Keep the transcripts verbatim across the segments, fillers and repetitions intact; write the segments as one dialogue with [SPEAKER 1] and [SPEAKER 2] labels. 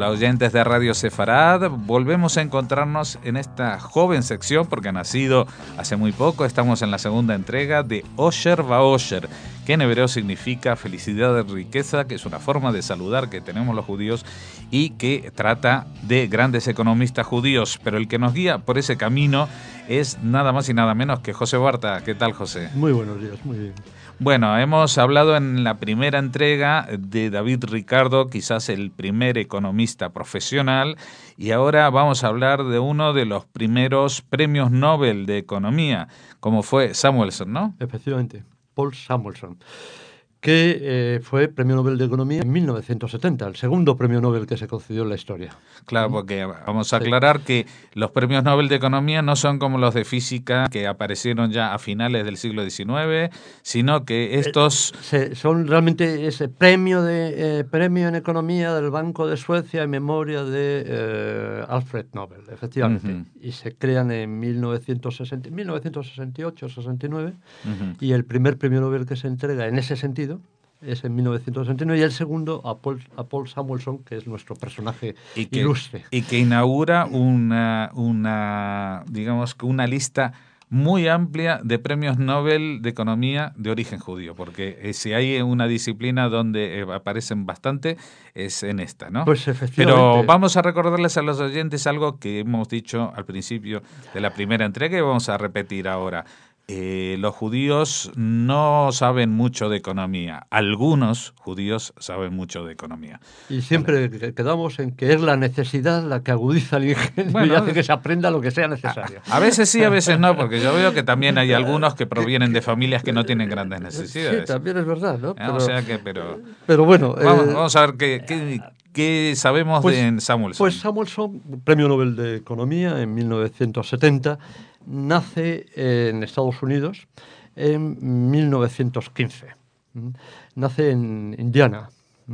[SPEAKER 1] Hola oyentes de Radio Sefarad, volvemos a encontrarnos en esta joven sección porque ha nacido hace muy poco. Estamos en la segunda entrega de Osher Vaosher, que en hebreo significa felicidad de riqueza, que es una forma de saludar que tenemos los judíos y que trata de grandes economistas judíos, pero el que nos guía por ese camino es nada más y nada menos que José Huerta. ¿Qué tal, José?
[SPEAKER 2] Muy buenos días, muy bien.
[SPEAKER 1] Bueno, hemos hablado en la primera entrega de David Ricardo, quizás el primer economista profesional, y ahora vamos a hablar de uno de los primeros premios Nobel de Economía, como fue Samuelson, ¿no?
[SPEAKER 2] Efectivamente, Paul Samuelson, que eh, fue Premio Nobel de Economía en mil novecientos setenta, el segundo Premio Nobel que se concedió en la historia.
[SPEAKER 1] Claro, porque vamos a aclarar sí. que los premios Nobel de Economía no son como los de física que aparecieron ya a finales del siglo diecinueve, sino que estos...
[SPEAKER 2] Eh, se, son realmente ese premio, de, eh, premio en Economía del Banco de Suecia en memoria de eh, Alfred Nobel, efectivamente. Uh-huh. Y se crean en mil novecientos sesenta, mil novecientos sesenta y ocho sesenta y nueve, uh-huh. y el primer Premio Nobel que se entrega en ese sentido es en mil novecientos sesenta y nueve, y el segundo a Paul, a Paul Samuelson, que es nuestro personaje
[SPEAKER 1] y que,
[SPEAKER 2] ilustre.
[SPEAKER 1] Y que inaugura una, una, digamos, una lista muy amplia de premios Nobel de Economía de origen judío, porque eh, si hay una disciplina donde eh, aparecen bastante, es en esta, ¿no?
[SPEAKER 2] Pues efectivamente.
[SPEAKER 1] Pero vamos a recordarles a los oyentes algo que hemos dicho al principio de la primera entrega y vamos a repetir ahora. Eh, los judíos no saben mucho de economía. Algunos judíos saben mucho de economía.
[SPEAKER 2] Y siempre vale. quedamos en que es la necesidad la que agudiza el ingenio bueno, y hace que se aprenda lo que sea necesario.
[SPEAKER 1] A, a veces sí, a veces no, porque yo veo que también hay algunos que provienen de familias que no tienen grandes necesidades.
[SPEAKER 2] Sí, también es verdad, ¿no?
[SPEAKER 1] Pero, o sea que, pero,
[SPEAKER 2] pero bueno...
[SPEAKER 1] Vamos,
[SPEAKER 2] eh,
[SPEAKER 1] vamos a ver qué... qué ¿Qué sabemos
[SPEAKER 2] pues,
[SPEAKER 1] de Samuelson?
[SPEAKER 2] Pues Samuelson, Premio Nobel de Economía en mil novecientos setenta, nace en Estados Unidos en mil novecientos quince. Nace en Indiana,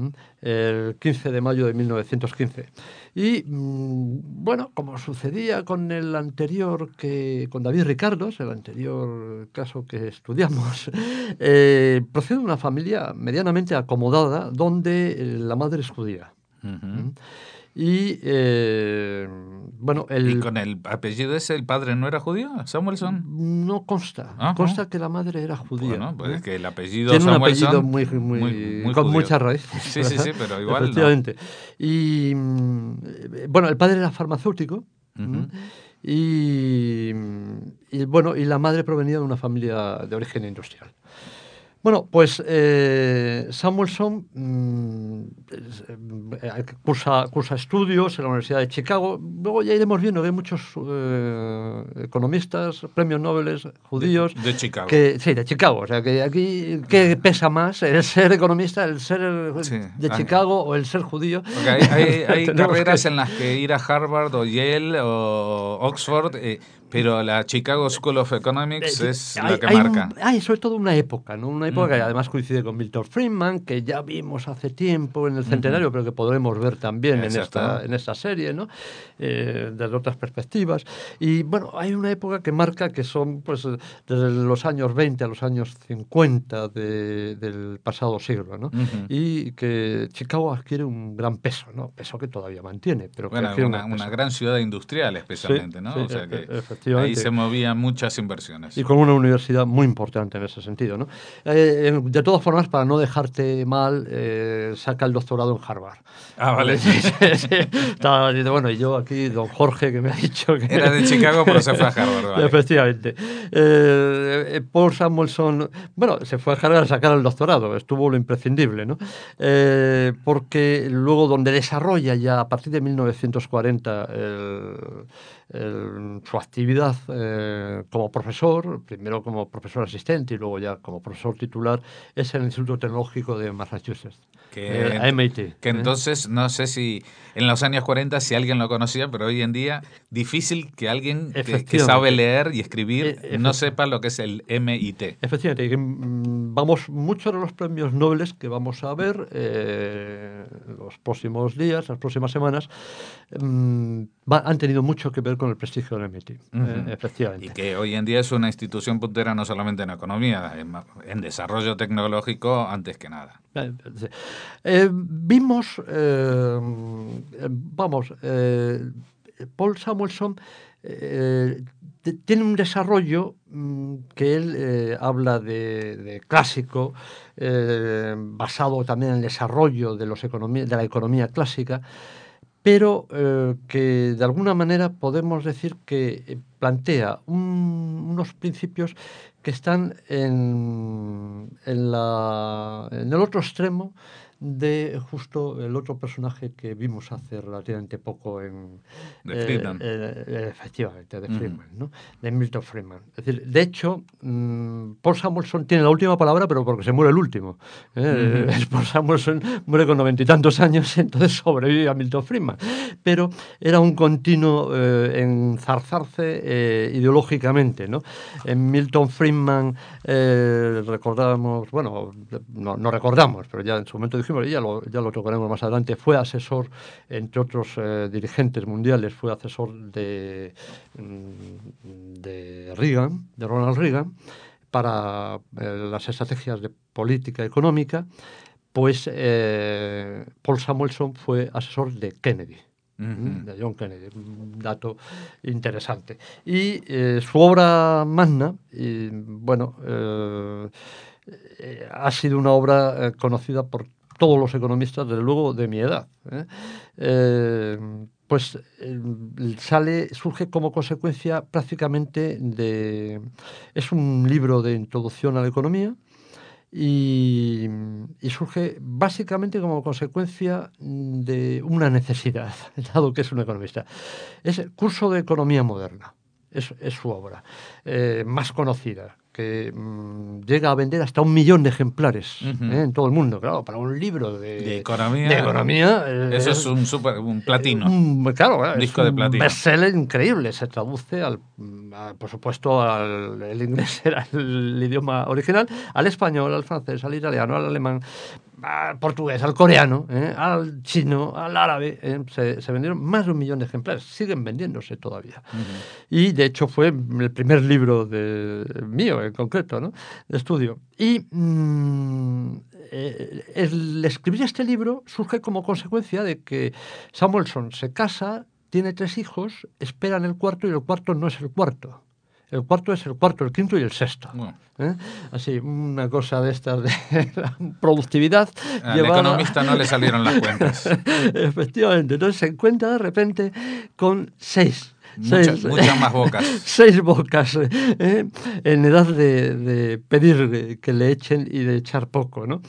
[SPEAKER 2] el quince de mayo de mil novecientos quince. Y, bueno, como sucedía con el anterior, que con David Ricardo, el anterior caso que estudiamos, eh, procede de una familia medianamente acomodada donde la madre es judía. Uh-huh. Y, eh, bueno, el...
[SPEAKER 1] ¿Y con el apellido ese el padre no era judío, Samuelson?
[SPEAKER 2] No consta.
[SPEAKER 1] Uh-huh.
[SPEAKER 2] Consta que la madre era judía.
[SPEAKER 1] Bueno, pues ¿eh? es que el apellido
[SPEAKER 2] Tiene
[SPEAKER 1] Samuelson...
[SPEAKER 2] un apellido muy, muy, muy, muy con judío. Muchas raíces.
[SPEAKER 1] Sí, sí, sí, pero igual
[SPEAKER 2] efectivamente.
[SPEAKER 1] No.
[SPEAKER 2] Y, bueno, el padre era farmacéutico.
[SPEAKER 1] Uh-huh.
[SPEAKER 2] Y, y, bueno, y la madre provenía de una familia de origen industrial. Bueno, pues eh, Samuelson mmm, cursa, cursa estudios en la Universidad de Chicago. Luego ya iremos viendo que hay muchos eh, economistas, premios Nobel judíos.
[SPEAKER 1] De, de Chicago.
[SPEAKER 2] Que, sí, de Chicago. O sea, que aquí, ¿qué pesa más? ¿El ser economista, el ser sí, de Chicago hay, o el ser judío?
[SPEAKER 1] Porque hay, hay, hay carreras que... en las que ir a Harvard o Yale o Oxford... Eh, Pero la Chicago School of Economics eh, es
[SPEAKER 2] hay,
[SPEAKER 1] la que
[SPEAKER 2] hay
[SPEAKER 1] marca.
[SPEAKER 2] Un, hay sobre todo una época, ¿no? Una época uh-huh. que además coincide con Milton Friedman, que ya vimos hace tiempo en el centenario, uh-huh. pero que podremos ver también en esta, en esta serie, ¿no? Eh, desde otras perspectivas. Y bueno, hay una época que marca que son pues desde los años veinte a los años cincuenta de, del pasado siglo, ¿no? Uh-huh. Y que Chicago adquiere un gran peso, ¿no? Peso que todavía mantiene. Pero
[SPEAKER 1] bueno,
[SPEAKER 2] que
[SPEAKER 1] una, una gran ciudad industrial especialmente,
[SPEAKER 2] sí,
[SPEAKER 1] ¿no?
[SPEAKER 2] Sí,
[SPEAKER 1] o sea que
[SPEAKER 2] ahí
[SPEAKER 1] se movían muchas inversiones.
[SPEAKER 2] Y con una universidad muy importante en ese sentido, ¿no? Eh, de todas formas, para no dejarte mal, eh, saca el doctorado en Harvard.
[SPEAKER 1] Ah, vale.
[SPEAKER 2] Sí, sí, sí. Estaba diciendo, bueno, y yo aquí, don Jorge, que me ha dicho que...
[SPEAKER 1] Era de Chicago, pero se fue a Harvard. Vale.
[SPEAKER 2] Efectivamente. Eh, Paul Samuelson, bueno, se fue a Harvard a sacar el doctorado, estuvo lo imprescindible, ¿no? Eh, porque luego donde desarrolla ya a partir de mil novecientos cuarenta el... El, su actividad eh, como profesor, primero como profesor asistente y luego ya como profesor titular, es el Instituto Tecnológico de Massachusetts,
[SPEAKER 1] que,
[SPEAKER 2] el M I T.
[SPEAKER 1] Que ¿eh? Entonces, no sé si en los años cuarenta si alguien lo conocía, pero hoy en día difícil que alguien que, que sabe leer y escribir e- no sepa lo que es el M I T.
[SPEAKER 2] Efectivamente, y, vamos, muchos de los premios Nobel que vamos a ver eh, los próximos días, las próximas semanas, mmm, va, han tenido mucho que ver ver con el prestigio del M I T, uh-huh. eh, efectivamente.
[SPEAKER 1] Y que hoy en día es una institución puntera no solamente en economía, en, en desarrollo tecnológico antes que nada.
[SPEAKER 2] Eh, eh, vimos, eh, vamos, eh, Paul Samuelson eh, tiene un desarrollo mmm, que él eh, habla de, de clásico, eh, basado también en el desarrollo de, los economía, de la economía clásica, pero eh, que de alguna manera podemos decir que plantea un, unos principios que están en, en, la, en el otro extremo de justo el otro personaje que vimos hace relativamente poco en...
[SPEAKER 1] De Friedman.
[SPEAKER 2] Eh, eh, efectivamente, de Friedman, uh-huh. ¿no? De Milton Friedman. Es decir, de hecho, mmm, Paul Samuelson tiene la última palabra, pero porque se muere el último. ¿eh? Uh-huh. Paul Samuelson muere con noventa y tantos años, entonces sobrevive a Milton Friedman. Pero era un continuo eh, enzarzarse eh, ideológicamente, ¿no? En Milton Friedman eh, recordamos, bueno, no, no recordamos, pero ya en su momento dijimos, ya lo, ya lo tocaremos más adelante, fue asesor, entre otros eh, dirigentes mundiales, fue asesor de, de Reagan, de Ronald Reagan, para eh, las estrategias de política económica, pues eh, Paul Samuelson fue asesor de Kennedy. Uh-huh. De John Kennedy, un dato interesante. Y eh, su obra magna, y, bueno, eh, eh, ha sido una obra eh, conocida por todos los economistas, desde luego de mi edad. ¿eh? Eh, pues eh, sale, surge como consecuencia prácticamente de... Es un libro de introducción a la economía, Y, y surge básicamente como consecuencia de una necesidad, dado que es un economista. Es el curso de economía moderna, es, es su obra eh, más conocida, que mmm, llega a vender hasta un millón de ejemplares uh-huh. ¿eh? en todo el mundo. Claro, para un libro de,
[SPEAKER 1] de economía,
[SPEAKER 2] de economía
[SPEAKER 1] eh, eso es un super, un platino,
[SPEAKER 2] eh, un, claro,
[SPEAKER 1] un
[SPEAKER 2] es
[SPEAKER 1] disco
[SPEAKER 2] un
[SPEAKER 1] de platino,
[SPEAKER 2] bestseller increíble. Se traduce al, a, por supuesto, al el inglés era el idioma original, al español, al francés, al italiano, al alemán, al portugués, al coreano, ¿eh? al chino, al árabe. ¿eh? Se, se vendieron más de un millón de ejemplares, siguen vendiéndose todavía. Uh-huh. Y de hecho fue el primer libro de mío en concreto, ¿no? de estudio. Y mmm, eh, el escribir este libro surge como consecuencia de que Samuelson se casa, tiene tres hijos, esperan el cuarto y el cuarto no es el cuarto. El cuarto es el cuarto, el quinto y el sexto. Bueno. ¿Eh? Así, una cosa de estas de productividad.
[SPEAKER 1] Al llevada... economista no le salieron las cuentas.
[SPEAKER 2] Efectivamente. Entonces se encuentra de repente con seis.
[SPEAKER 1] Mucha,
[SPEAKER 2] seis,
[SPEAKER 1] muchas más bocas.
[SPEAKER 2] Seis bocas ¿eh? en edad de, de pedir que le echen y de echar poco, ¿no?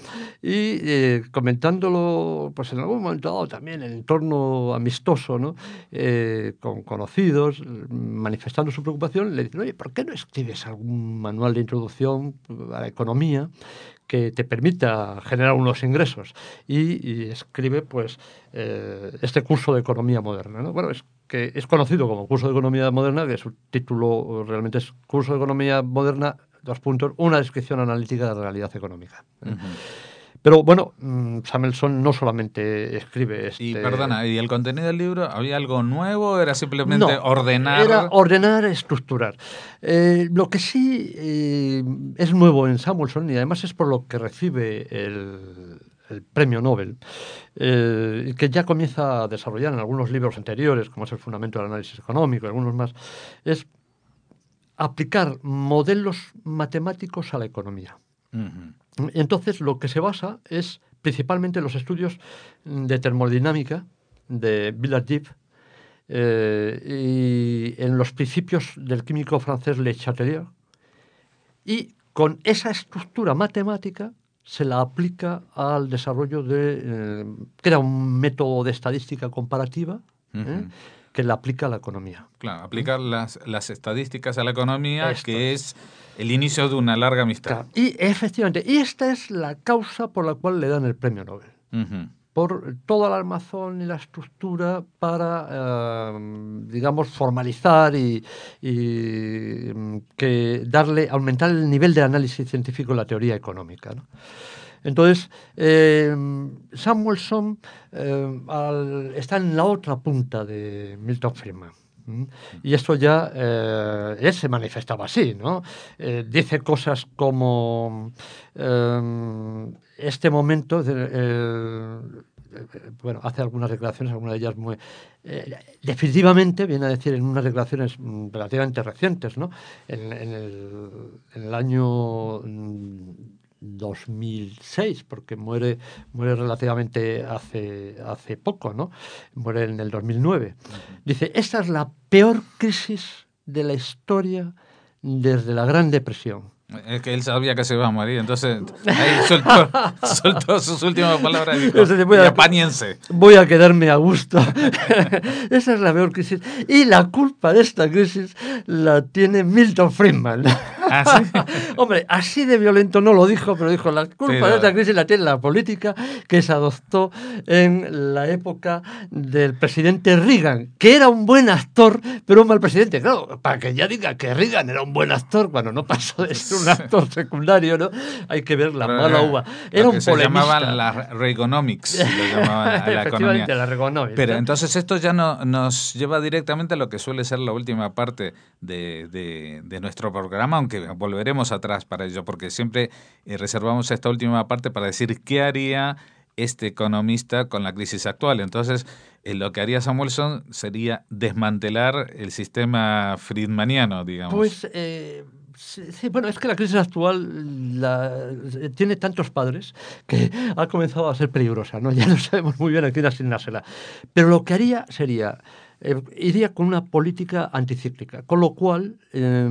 [SPEAKER 2] Y eh, comentándolo, pues en algún momento dado también en entorno amistoso, ¿no? Eh, con conocidos, manifestando su preocupación, le dicen, oye, ¿por qué no escribes algún manual de introducción a la economía que te permita generar unos ingresos? Y, y escribe, pues, eh, este curso de economía moderna, ¿no? Bueno, es que es conocido como curso de economía moderna, que su título realmente es curso de economía moderna, dos puntos, una descripción analítica de la realidad económica. Uh-huh. Pero bueno, Samuelson no solamente escribe este...
[SPEAKER 1] Y perdona, ¿y el contenido del libro había algo nuevo? ¿Era simplemente
[SPEAKER 2] no,
[SPEAKER 1] ordenar?
[SPEAKER 2] Era ordenar, estructurar. Eh, lo que sí eh, es nuevo en Samuelson, y además es por lo que recibe el... el premio Nobel, eh, que ya comienza a desarrollar en algunos libros anteriores, como es el Fundamento del Análisis Económico y algunos más, es aplicar modelos matemáticos a la economía. Uh-huh. Y entonces lo que se basa es principalmente en los estudios de termodinámica de Willard Gibbs eh, y en los principios del químico francés Le Chatelier, y con esa estructura matemática se la aplica al desarrollo de... Eh, crea un método de estadística comparativa uh-huh. ¿eh? que la aplica a la economía.
[SPEAKER 1] Claro, aplicar ¿Mm? las, las estadísticas a la economía,
[SPEAKER 2] Esto
[SPEAKER 1] que
[SPEAKER 2] es.
[SPEAKER 1] es el inicio de una larga amistad.
[SPEAKER 2] Claro. Y efectivamente, y esta es la causa por la cual le dan el premio Nobel. Uh-huh. Por toda la armazón y la estructura para, eh, digamos, formalizar y, y que darle, aumentar el nivel de análisis científico en la teoría económica, ¿no? Entonces, eh, Samuelson eh, al, está en la otra punta de Milton Friedman. Y eso ya, eh, él se manifestaba así, ¿no? Eh, dice cosas como, eh, este momento, de, eh, bueno, hace algunas declaraciones, algunas de ellas muy... Eh, definitivamente, viene a decir en unas declaraciones relativamente recientes, ¿no? En, en, el, en el año dos mil seis, porque muere, muere relativamente hace, hace poco, ¿no? Muere en el dos mil nueve. Dice, esta es la peor crisis de la historia desde la Gran Depresión.
[SPEAKER 1] Es que él sabía que se iba a morir, entonces ahí soltó, soltó sus últimas palabras y dijo,
[SPEAKER 2] Entonces, voy a,
[SPEAKER 1] y apáñense.
[SPEAKER 2] Voy a quedarme a gusto. Esa es la peor crisis. Y la culpa de esta crisis la tiene Milton Friedman.
[SPEAKER 1] ¿Ah, sí?
[SPEAKER 2] Hombre, así de violento no lo dijo, pero dijo, la culpa pero... de esta crisis la tiene la política que se adoptó en la época del presidente Reagan, que era un buen actor, pero un mal presidente. Claro, para que ya diga que Reagan era un buen actor, cuando no pasó de ser un actor secundario, ¿no? Hay que ver la pero, mala uva. Era
[SPEAKER 1] lo
[SPEAKER 2] un
[SPEAKER 1] que se
[SPEAKER 2] polemista.
[SPEAKER 1] llamaban la Reaganomics, lo llamaban a la economía.
[SPEAKER 2] La Reaganomics.
[SPEAKER 1] Pero entonces esto ya no, nos lleva directamente a lo que suele ser la última parte de, de, de nuestro programa, aunque volveremos atrás para ello, porque siempre eh, reservamos esta última parte para decir qué haría este economista con la crisis actual. Entonces, eh, lo que haría Samuelson sería desmantelar el sistema friedmaniano, digamos.
[SPEAKER 2] Pues... Eh... Sí, sí, bueno, es que la crisis actual la, tiene tantos padres que ha comenzado a ser peligrosa, ¿no? Ya no sabemos muy bien a quién asignársela. Pero lo que haría sería, eh, iría con una política anticíclica, con lo cual eh,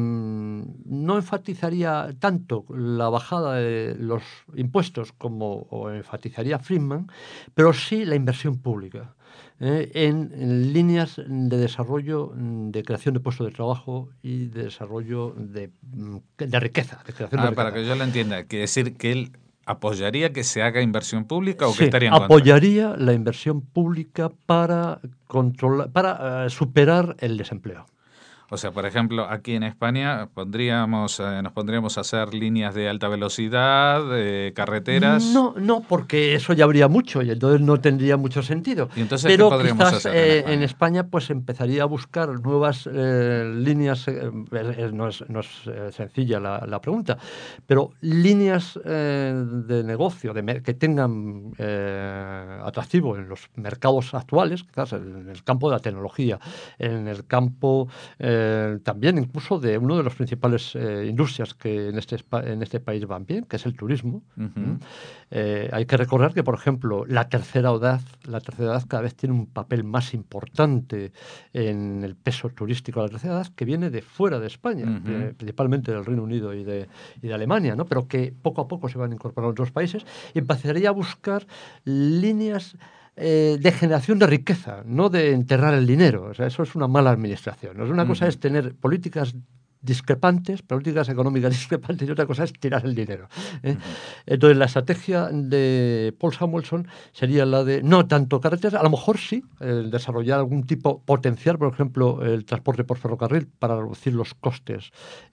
[SPEAKER 2] no enfatizaría tanto la bajada de los impuestos como o enfatizaría Friedman, pero sí la inversión pública. Eh, en, en líneas de desarrollo, de creación de puestos de trabajo y de desarrollo de, de riqueza. De creación
[SPEAKER 1] ah,
[SPEAKER 2] de riqueza.
[SPEAKER 1] Para que yo lo entienda, quiere decir que él apoyaría que se haga inversión pública o
[SPEAKER 2] sí,
[SPEAKER 1] que estaría en
[SPEAKER 2] apoyaría
[SPEAKER 1] contra?
[SPEAKER 2] La inversión pública para, controlar, para uh, superar el desempleo.
[SPEAKER 1] O sea, por ejemplo, aquí en España pondríamos, eh, nos pondríamos a hacer líneas de alta velocidad, eh, carreteras.
[SPEAKER 2] No, no, porque eso ya habría mucho y entonces no tendría mucho sentido.
[SPEAKER 1] ¿Y entonces
[SPEAKER 2] Pero
[SPEAKER 1] qué podríamos
[SPEAKER 2] quizás
[SPEAKER 1] hacer
[SPEAKER 2] eh,
[SPEAKER 1] en, España?
[SPEAKER 2] en España pues empezaría a buscar nuevas eh, líneas. Eh, eh, no es, no es eh, sencilla la, la pregunta, pero líneas eh, de negocio de que tengan eh, atractivo en los mercados actuales, quizás en el campo de la tecnología, en el campo eh, también incluso de uno de los principales eh, industrias que en este, en este país van bien, que es el turismo. Uh-huh. Eh, hay que recordar que, por ejemplo, la tercera edad, la tercera edad cada vez tiene un papel más importante en el peso turístico de la tercera edad, que viene de fuera de España, uh-huh. eh, principalmente del Reino Unido y de, y de Alemania, ¿no? Pero que poco a poco se van incorporando otros países, y empezaría a buscar líneas eh, de generación de riqueza, no de enterrar el dinero. O sea, eso es una mala administración, ¿no? Una uh-huh. cosa es tener políticas discrepantes, políticas económicas discrepantes, y otra cosa es tirar el dinero. ¿eh? Uh-huh. Entonces, la estrategia de Paul Samuelson sería la de no tanto carreteras, a lo mejor sí, el desarrollar algún tipo, potenciar, por ejemplo, el transporte por ferrocarril para reducir los costes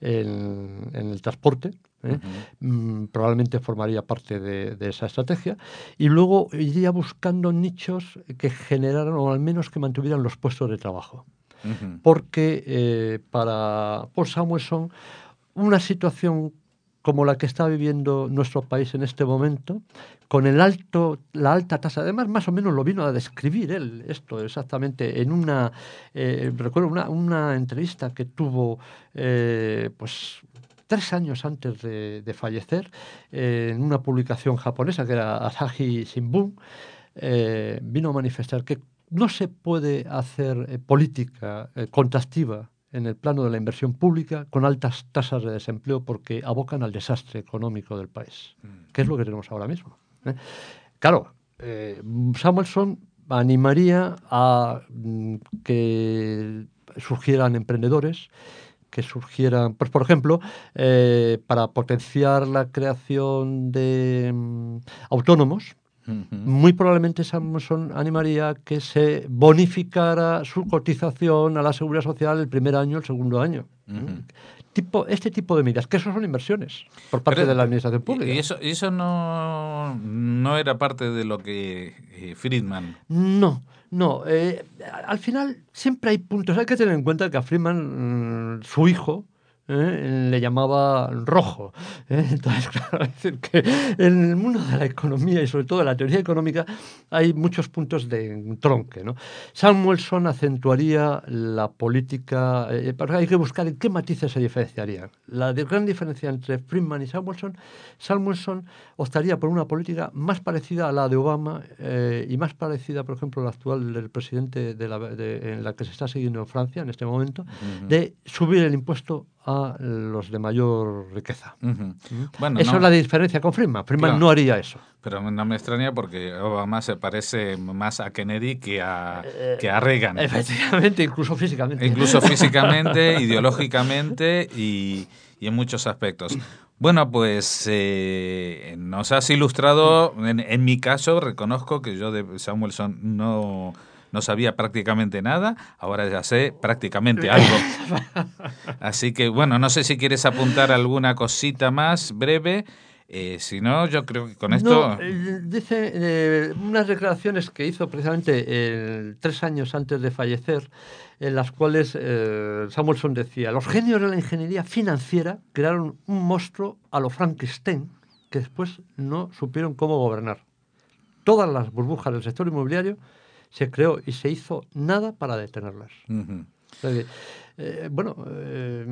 [SPEAKER 2] en, en el transporte. ¿eh? Uh-huh. mm, probablemente formaría parte de, de esa estrategia, y luego iría buscando nichos que generaran o al menos que mantuvieran los puestos de trabajo. Uh-huh. Porque eh, para Paul Samuelson una situación como la que está viviendo nuestro país en este momento, con el alto, la alta tasa, además más o menos lo vino a describir él, esto exactamente, en una, eh, recuerdo una, una entrevista que tuvo, eh, pues, tres años antes de, de fallecer, eh, en una publicación japonesa que era Asahi Shimbun, eh, vino a manifestar que no se puede hacer eh, política eh, contrastiva en el plano de la inversión pública con altas tasas de desempleo, porque abocan al desastre económico del país, que es lo que tenemos ahora mismo. ¿eh? Claro, eh, Samuelson animaría a mm, que surgieran emprendedores, que surgieran, pues por ejemplo, eh, para potenciar la creación de mm, autónomos. Uh-huh. Muy probablemente Samuelson animaría que se bonificara su cotización a la Seguridad Social el primer año, el segundo año. Uh-huh. Tipo, este tipo de medidas, que eso son inversiones por parte pero, de la administración pública.
[SPEAKER 1] ¿Y eso, y eso no, no era parte de lo que eh, Friedman?
[SPEAKER 2] No, No, eh, al final siempre hay puntos. Hay que tener en cuenta que a Friedman, mmm, su hijo, ¿Eh? le llamaba rojo. ¿eh? Entonces, claro, es decir que en el mundo de la economía y sobre todo de la teoría económica hay muchos puntos de entronque, ¿no? Samuelson acentuaría la política, eh, hay que buscar en qué matices se diferenciarían. La de, gran diferencia entre Friedman y Samuelson, Samuelson optaría por una política más parecida a la de Obama eh, y más parecida, por ejemplo, a la actual del presidente de la, de, en la que se está siguiendo en Francia en este momento, uh-huh. de subir el impuesto a los de mayor riqueza. Uh-huh. ¿Mm? Bueno, Esa no, es la diferencia con Friedman. Friedman claro, no haría eso.
[SPEAKER 1] Pero no me extraña porque Obama se parece más a Kennedy que a, eh, que a Reagan.
[SPEAKER 2] Efectivamente, incluso físicamente.
[SPEAKER 1] Incluso físicamente, ideológicamente y, y en muchos aspectos. Bueno, pues eh, nos has ilustrado, en, en mi caso reconozco que yo de Samuelson no... no sabía prácticamente nada, ahora ya sé prácticamente algo. Así que, bueno, no sé si quieres apuntar alguna cosita más breve. Eh, si no, yo creo que con esto...
[SPEAKER 2] No, eh, dice eh, unas declaraciones que hizo precisamente eh, tres años antes de fallecer, en las cuales eh, Samuelson decía: los genios de la ingeniería financiera crearon un monstruo a lo Frankenstein que después no supieron cómo gobernar. Todas las burbujas del sector inmobiliario se creó y se hizo nada para detenerlas. Uh-huh. O sea que, eh, bueno, eh,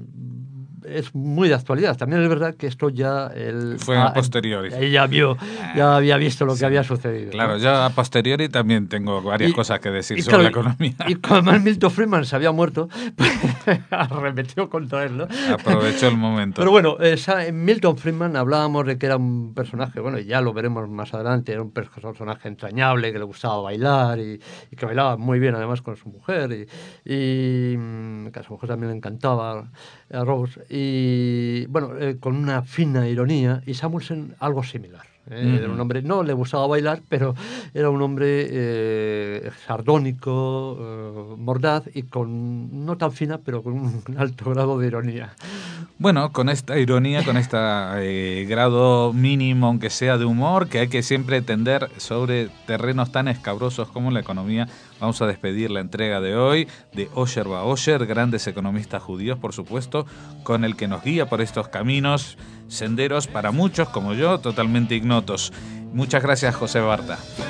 [SPEAKER 2] es muy de actualidad. También es verdad que esto ya... Él,
[SPEAKER 1] Fue a, a posteriori.
[SPEAKER 2] Él ya, vio, ya había visto lo sí. que había sucedido.
[SPEAKER 1] Claro, ¿no? Yo a posteriori también tengo varias y, cosas que decir
[SPEAKER 2] y,
[SPEAKER 1] sobre
[SPEAKER 2] claro,
[SPEAKER 1] la economía.
[SPEAKER 2] Y, y como Milton Friedman se había muerto, pues arremetió contra él, ¿no?
[SPEAKER 1] Aprovechó el momento.
[SPEAKER 2] Pero bueno, esa, en Milton Friedman hablábamos de que era un personaje, bueno, ya lo veremos más adelante, era un personaje entrañable, que le gustaba bailar y, y que bailaba muy bien además con su mujer y, y que a su mujer también le encantaba a Rose y bueno, eh, con una fina ironía, y Samuelson algo similar. Eh, uh-huh. Era un hombre, no le gustaba bailar, pero era un hombre eh, sardónico, eh, mordaz y con, no tan fina, pero con un alto grado de ironía.
[SPEAKER 1] Bueno, con esta ironía, con este eh, grado mínimo, aunque sea de humor, que hay que siempre tender sobre terrenos tan escabrosos como la economía, vamos a despedir la entrega de hoy de Osher Baosher, grandes economistas judíos, por supuesto, con el que nos guía por estos caminos, senderos para muchos como yo, totalmente ignotos. Muchas gracias, José Barta.